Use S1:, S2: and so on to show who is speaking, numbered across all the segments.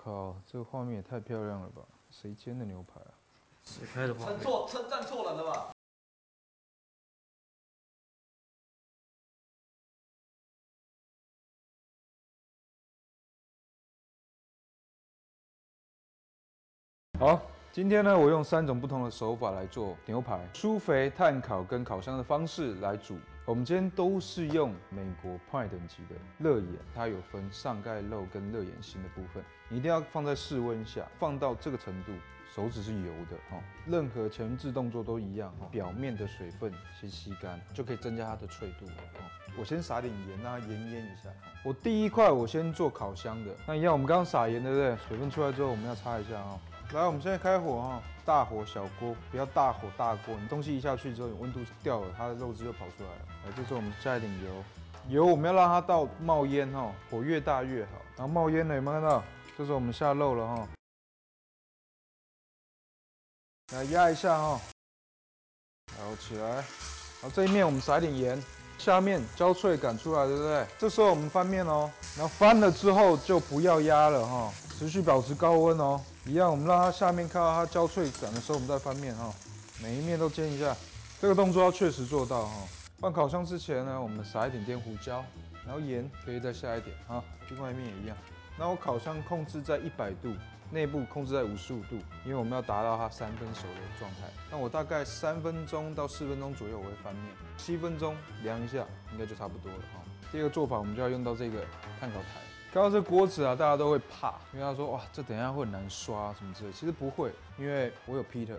S1: 靠，这个画面也太漂亮了吧！谁煎的牛排啊？
S2: 谁拍的画面？
S3: 站错人了吧？
S1: 好，今天呢，我用3种不同的手法来做牛排，疏肥、炭烤跟烤箱的方式来煮。我们今天都是用美国派等级的热眼，它有分上盖肉跟热眼心的部分，你一定要放在室温下，放到这个程度，手指是油的哦。任何前置动作都一样哦，表面的水分先吸干，就可以增加它的脆度哦。我先撒点盐，让它盐腌一下。我第一块我先做烤箱的，那一样我们刚刚撒盐对不对？水分出来之后我们要擦一下哦。来，我们现在开火哈，大火小锅，不要大火大锅。你东西一下去之后，你温度掉了，它的肉汁就跑出来了。来，这时候我们加一点油，油我们要让它到冒烟哈，火越大越好。然后冒烟了，有没有看到？这时候我们下肉了哈，来压一下哈，摇起来。然后这一面我们撒一点盐，下面焦脆感出来，对不对？这时候我们翻面哦，然后翻了之后就不要压了哈，持续保持高温哦。一样，我们让它下面看到它焦脆感的时候，我们再翻面哈，每一面都煎一下。这个动作要确实做到哈。放烤箱之前呢，我们撒一点点胡椒，然后盐可以再下一点哈。另外一面也一样。那我烤箱控制在100度，内部控制在55度，因为我们要达到它3分熟的状态。那我大概3分钟到4分钟左右我会翻面，7分钟凉一下，应该就差不多了哈。第二个做法我们就要用到这个炭烤台。看到这锅子啊，大家都会怕，因为他说哇，这等一下会很难刷什么之类。其实不会，因为我有 Peter。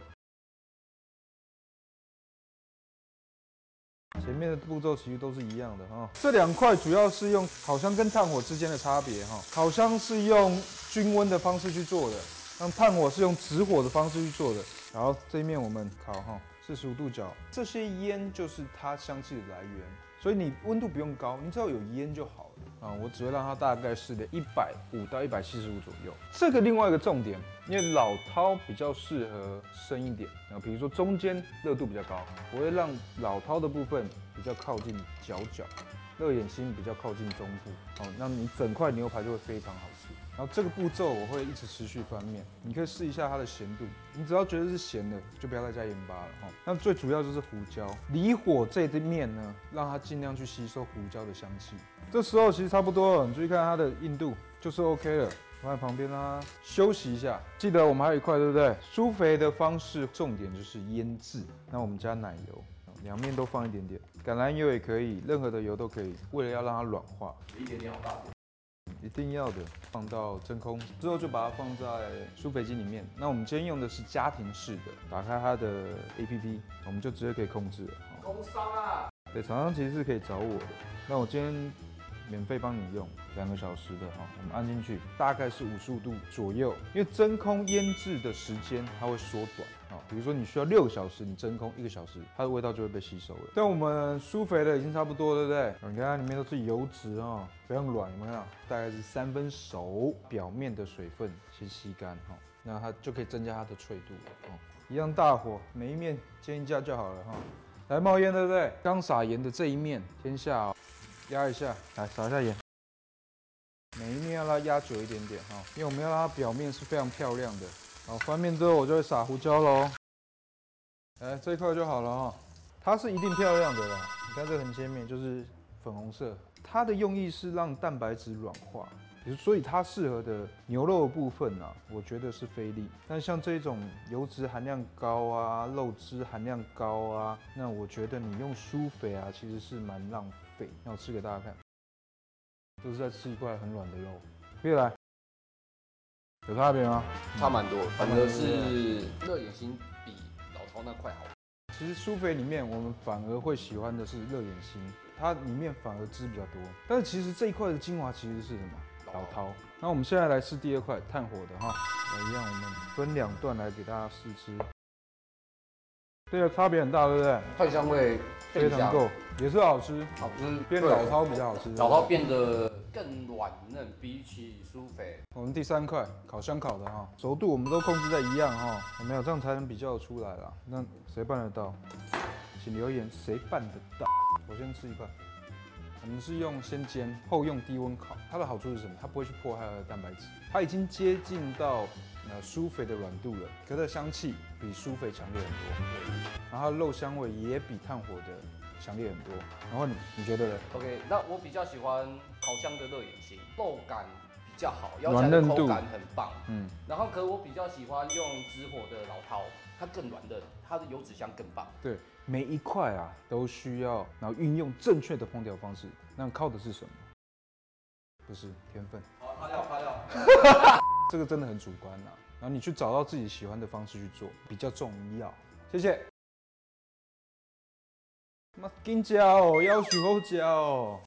S1: 前面的步骤其实都是一样的哈。这2块主要是用烤箱跟炭火之间的差别哈。烤箱是用均温的方式去做的，让炭火是用直火的方式去做的。然后这一面我们烤哈，45度角，这些烟就是它香气的来源，所以你温度不用高，你只要有烟就好了。我只会让它大概是150到175左右。这个另外一个重点，因为老饕比较适合深一点，比如说中间热度比较高，我会让老饕的部分比较靠近角角，热眼心比较靠近中部，那你整块牛排就会非常好吃。然后这个步骤我会一直持续翻面，你可以试一下它的咸度，你只要觉得是咸的，就不要再加盐巴了哈。那最主要就是胡椒，离火这一面呢，让它尽量去吸收胡椒的香气。这时候其实差不多了，你注意看它的硬度就是 OK 了。放在旁边啦，休息一下。记得我们还有一块，对不对？疏肥的方式重点就是腌制。那我们加奶油，两面都放一点点，橄榄油也可以，任何的油都可以。为了要让它软化，
S3: 一点点好大点。
S1: 一定要的，放到真空之后就把它放在疏肥机里面。那我们今天用的是家庭式的，打开它的 APP， 我们就直接可以控制了。
S3: 工商啊！
S1: 对，厂商其实是可以找我的。那我今天免费帮你用2个小时的哈，我们按进去大概是55度左右，因为真空腌制的时间它会缩短啊。比如说你需要6个小时，你真空1个小时，它的味道就会被吸收了。但我们疏肥的已经差不多，对不对？你看里面都是油脂啊，非常软，有没有？大概是3分熟，表面的水分先吸干哈，那它就可以增加它的脆度哦。一样大火，每一面煎一下就好了哈。来冒烟，对不对？刚撒盐的这一面先下哦。压一下，来撒一下盐，每一面要让它压久一点点哈，因为我们要让它表面是非常漂亮的。好，翻面之后我就会撒胡椒喽。哎，这一块就好了哈，它是一定漂亮的啦。你看这横切面就是粉红色，它的用意是让蛋白质软化，所以它适合的牛肉的部分啊，我觉得是菲力。但像这种油脂含量高啊，肉汁含量高啊，那我觉得你用疏肥啊，其实是蛮浪费。那我吃给大家看，就是在吃一块很软的肉。别来，有差别吗？
S3: 差蛮多，反而是热眼心比老饕那块好。
S1: 其实疏肥里面，我们反而会喜欢的是热眼心，它里面反而汁比较多。但是其实这一块的精华其实是什么？老饕。那我们现在来吃第2块炭火的哈，一样我们分2段来给大家试吃。这个差别很大，对不对？
S3: 炭香味
S1: 非常够，也是好吃，
S3: 好吃，
S1: 变老饕比较好吃。
S3: 老饕变得更软嫩，比起疏肥。
S1: 我们第3块烤箱烤的哈，熟度我们都控制在一样哈，有没有？这样才能比较出来啦。那谁办得到？请留言谁办得到？我先吃一块。 我们是用先煎后用低温烤，它的好处是什么？它不会去破坏它的蛋白质，它已经接近到酥肥的软度了，可它的香气比酥肥强烈很多，然后它的肉香味也比炭火的强烈很多。然后你觉得呢
S3: OK，那我比较喜欢烤箱的热眼心，肉感比较好，咬起来
S1: 软嫩度
S3: 的口感很棒。然后可我比较喜欢用直火的老饕，它更软嫩，它的油脂香更棒。
S1: 对，每一块啊都需要，然后运用正确的烹调方式，那靠的是什么？不是天分。
S3: 好，擦掉。
S1: 这个真的很主观呐、然后你去找到自己喜欢的方式去做，比较重要。谢谢。妈紧教哦，要求好教哦。